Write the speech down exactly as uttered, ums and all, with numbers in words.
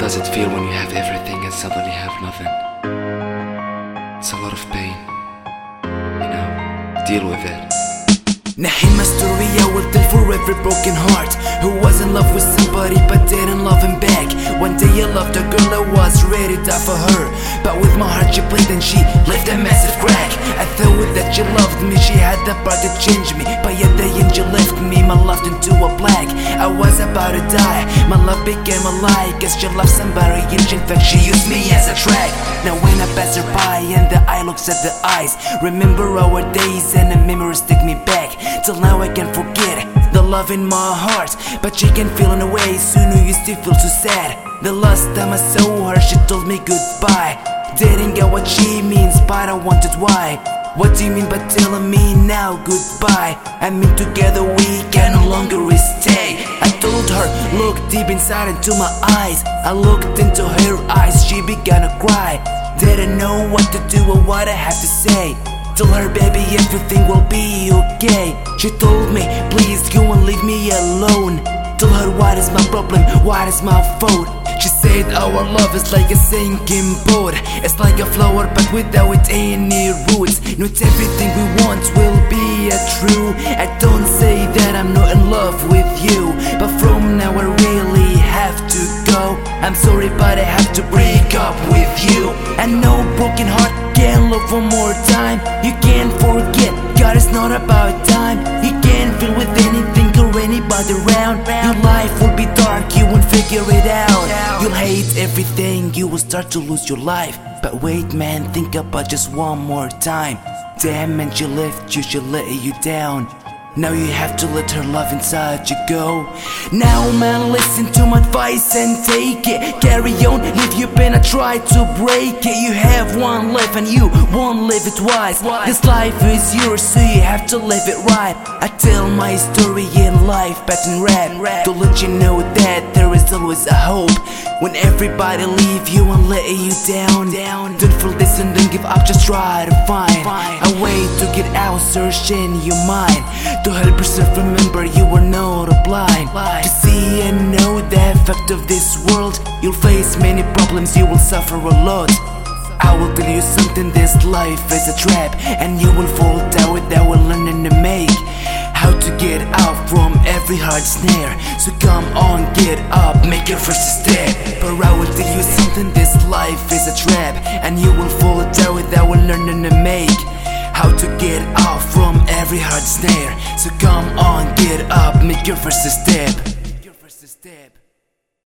does it feel when you have everything and suddenly have nothing? It's a lot of pain, you know, deal with it. Now in my story I will tell for every broken heart who was in love with somebody but didn't love him back. One day I loved a girl, I was ready to die for her, but with my heart she played and she left a massive crack. I thought that she loved me, she had the power to change me, but yet the angel left me, my love turned to a black. I was about to die, my love became a lie, guess she loved somebody and in fact she used me as a track. Now when I pass her by and the eye looks at the eyes, remember our days and the memories take me back. Till now I can't forget the love in my heart, but she can feel in a way soon you used to feel so sad. The last time I saw her she told me goodbye, didn't get what she means but I wanted why. What do you mean by telling me now goodbye? I mean together we can no longer stay. I told her look deep inside into my eyes, I looked into her eyes, she began to cry, didn't know what to do or what I have to say. Told her baby everything will be okay. She told me please go and leave me alone. Told her what is my problem, what is my fault. She said our love is like a sinking boat, it's like a flower but without any roots. Not everything we want will be a true. I don't say that I'm not in love with you, but from now I really have to go. I'm sorry but I have to break up with you. I know broken heart can't love one more time. You can't forget, God is not about time. You can't feel with anything or anybody around. Your life will be dark, you won't figure it out. You'll hate everything, you will start to lose your life. But wait man, think about just one more time. Damn, and she left you, she let you down. Now you have to let her love inside you go. Now man, listen to my advice and take it. Carry on, if you've been I try to break it. You have one life and you won't live it twice. This life is yours so you have to live it right. I tell my story in life but in rap, to let you know that there is always a hope. When everybody leave you and let you down, don't feel this and don't give up, just try to find a way to get out, search in your mind. To help yourself remember you are not blind. To see and know the effect of this world, you'll face many problems, you will suffer a lot. I will tell you something, this life is a trap, and you will fall down without learning to make how to get out from every hard snare. So come on, get up, make your first step. But I will tell you something, this life is a trap, and you will fall down without learning to make how to get out from every hard snare. So come on, get up, make your first step.